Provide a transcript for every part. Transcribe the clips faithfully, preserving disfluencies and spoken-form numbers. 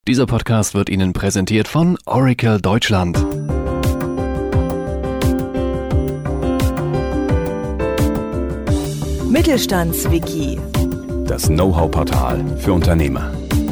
Dieser Podcast wird Ihnen präsentiert von Oracle Deutschland. Mittelstandswiki. Das Know-how-Portal für Unternehmer.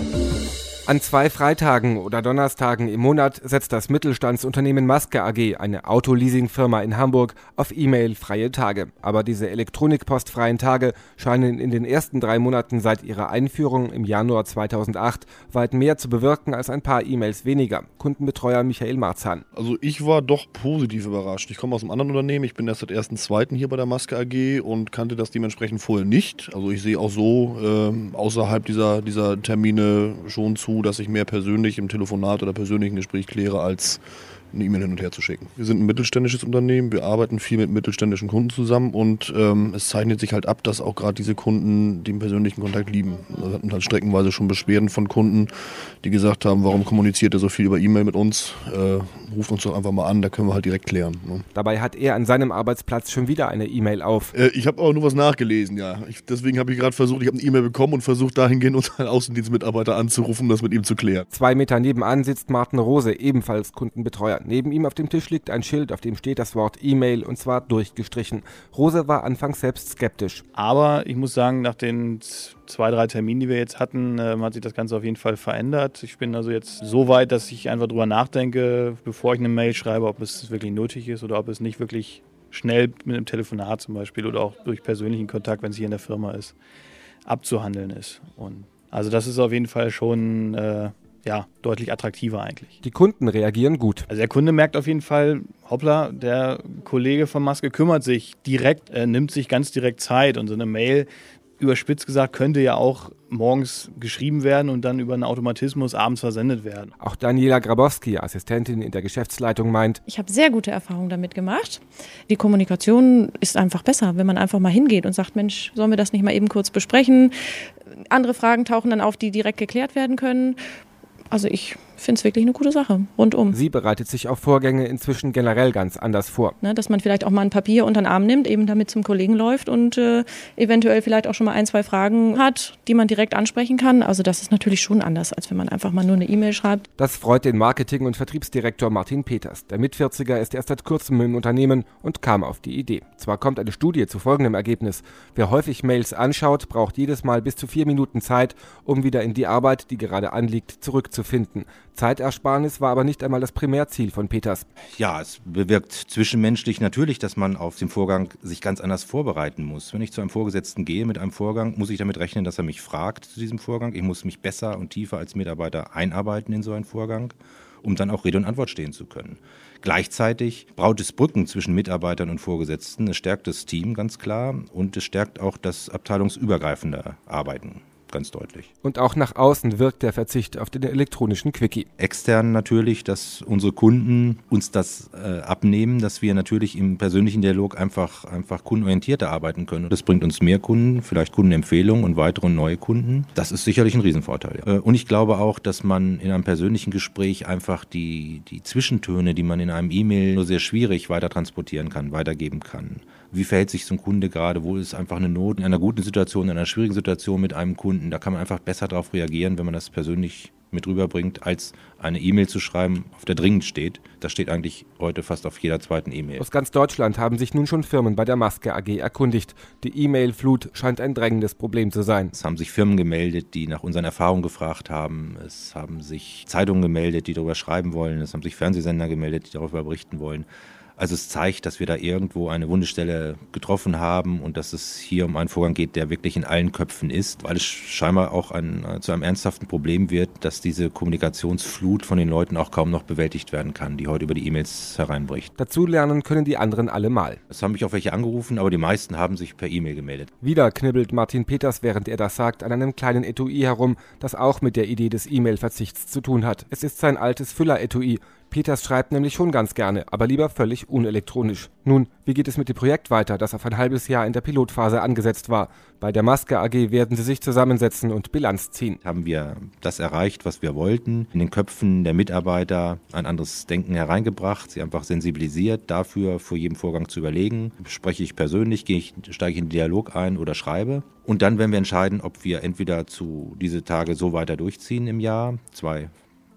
An zwei Freitagen oder Donnerstagen im Monat setzt das Mittelstandsunternehmen Maske A G, eine Autoleasing-Firma in Hamburg, auf E-Mail-freie Tage. Aber diese elektronikpostfreien Tage scheinen in den ersten drei Monaten seit ihrer Einführung im Januar zweitausendacht weit mehr zu bewirken als ein paar E-Mails weniger. Kundenbetreuer Michael Marzahn. Also ich war doch positiv überrascht. Ich komme aus einem anderen Unternehmen, ich bin erst seit ersten zweiten hier bei der Maske A G und kannte das dementsprechend vorher nicht. Also ich sehe auch so äh, außerhalb dieser, dieser Termine schon zu, dass ich mehr persönlich im Telefonat oder persönlichen Gespräch kläre, als eine E-Mail hin und her zu schicken. Wir sind ein mittelständisches Unternehmen, wir arbeiten viel mit mittelständischen Kunden zusammen und ähm, es zeichnet sich halt ab, dass auch gerade diese Kunden den persönlichen Kontakt lieben. Wir hatten halt streckenweise schon Beschwerden von Kunden, die gesagt haben, warum kommuniziert er so viel über E-Mail mit uns? Äh, ruft uns doch einfach mal an, da können wir halt direkt klären. Ne? Dabei hat er an seinem Arbeitsplatz schon wieder eine E-Mail auf. Äh, ich habe aber nur was nachgelesen, ja. Ich, deswegen habe ich gerade versucht, ich habe eine E-Mail bekommen und versucht dahingehend unseren Außendienstmitarbeiter anzurufen, das mit ihm zu klären. Zwei Meter nebenan sitzt Martin Rose, ebenfalls Kundenbetreuer. Neben ihm auf dem Tisch liegt ein Schild, auf dem steht das Wort E-Mail und zwar durchgestrichen. Rose war anfangs selbst skeptisch. Aber ich muss sagen, nach den zwei, drei Terminen, die wir jetzt hatten, äh, hat sich das Ganze auf jeden Fall verändert. Ich bin also jetzt so weit, dass ich einfach drüber nachdenke, bevor ich eine Mail schreibe, ob es wirklich nötig ist oder ob es nicht wirklich schnell mit einem Telefonat zum Beispiel oder auch durch persönlichen Kontakt, wenn es hier in der Firma ist, abzuhandeln ist. Und also das ist auf jeden Fall schon äh, ja, deutlich attraktiver eigentlich. Die Kunden reagieren gut. Also der Kunde merkt auf jeden Fall, hoppla, der Kollege von Maske kümmert sich direkt, äh, nimmt sich ganz direkt Zeit und so eine Mail, überspitzt gesagt, könnte ja auch morgens geschrieben werden und dann über einen Automatismus abends versendet werden. Auch Daniela Grabowski, Assistentin in der Geschäftsleitung, meint: Ich habe sehr gute Erfahrungen damit gemacht. Die Kommunikation ist einfach besser, wenn man einfach mal hingeht und sagt, Mensch, sollen wir das nicht mal eben kurz besprechen? Andere Fragen tauchen dann auf, die direkt geklärt werden können. Also ich finde es wirklich eine gute Sache, rundum. Sie bereitet sich auf Vorgänge inzwischen generell ganz anders vor. Ne, dass man vielleicht auch mal ein Papier unter den Arm nimmt, eben damit zum Kollegen läuft und äh, eventuell vielleicht auch schon mal ein, zwei Fragen hat, die man direkt ansprechen kann. Also das ist natürlich schon anders, als wenn man einfach mal nur eine E-Mail schreibt. Das freut den Marketing- und Vertriebsdirektor Martin Peters. Der Mitvierziger ist erst seit kurzem im Unternehmen und kam auf die Idee. Zwar kommt eine Studie zu folgendem Ergebnis: Wer häufig Mails anschaut, braucht jedes Mal bis zu vier Minuten Zeit, um wieder in die Arbeit, die gerade anliegt, zurückzufinden. Zeitersparnis war aber nicht einmal das Primärziel von Peters. Ja, es bewirkt zwischenmenschlich natürlich, dass man auf den Vorgang sich ganz anders vorbereiten muss. Wenn ich zu einem Vorgesetzten gehe mit einem Vorgang, muss ich damit rechnen, dass er mich fragt zu diesem Vorgang. Ich muss mich besser und tiefer als Mitarbeiter einarbeiten in so einen Vorgang, um dann auch Rede und Antwort stehen zu können. Gleichzeitig baut es Brücken zwischen Mitarbeitern und Vorgesetzten. Es stärkt das Team ganz klar und es stärkt auch das abteilungsübergreifende Arbeiten. Ganz deutlich. Und auch nach außen wirkt der Verzicht auf den elektronischen Quickie. Extern natürlich, dass unsere Kunden uns das äh, abnehmen, dass wir natürlich im persönlichen Dialog einfach, einfach kundenorientierter arbeiten können. Das bringt uns mehr Kunden, vielleicht Kundenempfehlungen und weitere neue Kunden. Das ist sicherlich ein Riesenvorteil. Ja. Äh, und ich glaube auch, dass man in einem persönlichen Gespräch einfach die, die Zwischentöne, die man in einem E-Mail nur sehr schwierig weiter transportieren kann, weitergeben kann. Wie verhält sich so ein Kunde gerade? Wo ist einfach eine Not in einer guten Situation, in einer schwierigen Situation mit einem Kunden? Da kann man einfach besser darauf reagieren, wenn man das persönlich mit rüberbringt, als eine E-Mail zu schreiben, auf der dringend steht. Das steht eigentlich heute fast auf jeder zweiten E-Mail. Aus ganz Deutschland haben sich nun schon Firmen bei der Maske A G erkundigt. Die E-Mail-Flut scheint ein drängendes Problem zu sein. Es haben sich Firmen gemeldet, die nach unseren Erfahrungen gefragt haben. Es haben sich Zeitungen gemeldet, die darüber schreiben wollen. Es haben sich Fernsehsender gemeldet, die darüber berichten wollen. Also es zeigt, dass wir da irgendwo eine Wundestelle getroffen haben und dass es hier um einen Vorgang geht, der wirklich in allen Köpfen ist, weil es scheinbar auch ein, zu einem ernsthaften Problem wird, dass diese Kommunikationsflut von den Leuten auch kaum noch bewältigt werden kann, die heute über die E-Mails hereinbricht. Dazu lernen können die anderen allemal. Es haben mich auch welche angerufen, aber die meisten haben sich per E-Mail gemeldet. Wieder knibbelt Martin Peters, während er das sagt, an einem kleinen Etui herum, das auch mit der Idee des E-Mail-Verzichts zu tun hat. Es ist sein altes Füller-Etui. Peters schreibt nämlich schon ganz gerne, aber lieber völlig unelektronisch. Nun, wie geht es mit dem Projekt weiter, das auf ein halbes Jahr in der Pilotphase angesetzt war? Bei der Maske A G werden sie sich zusammensetzen und Bilanz ziehen. Haben wir das erreicht, was wir wollten? In den Köpfen der Mitarbeiter ein anderes Denken hereingebracht, sie einfach sensibilisiert dafür, vor jedem Vorgang zu überlegen. Spreche ich persönlich, gehe ich, steige ich in den Dialog ein oder schreibe? Und dann werden wir entscheiden, ob wir entweder zu diese Tage so weiter durchziehen im Jahr, zwei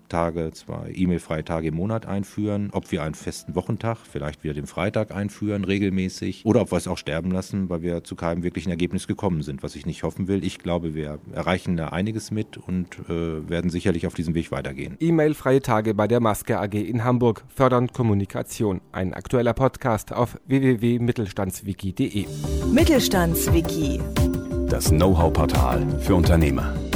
Tage, zwei E-Mail-freie Tage im Monat einführen, ob wir einen festen Wochentag, vielleicht wieder den Freitag einführen, regelmäßig, oder ob wir es auch sterben lassen, weil wir zu keinem wirklichen Ergebnis gekommen sind, was ich nicht hoffen will. Ich glaube, wir erreichen da einiges mit und äh, werden sicherlich auf diesem Weg weitergehen. E-Mail-freie Tage bei der Maske A G in Hamburg fördern Kommunikation. Ein aktueller Podcast auf w w w punkt mittelstandswiki punkt de. Mittelstandswiki. Das Know-how-Portal für Unternehmer.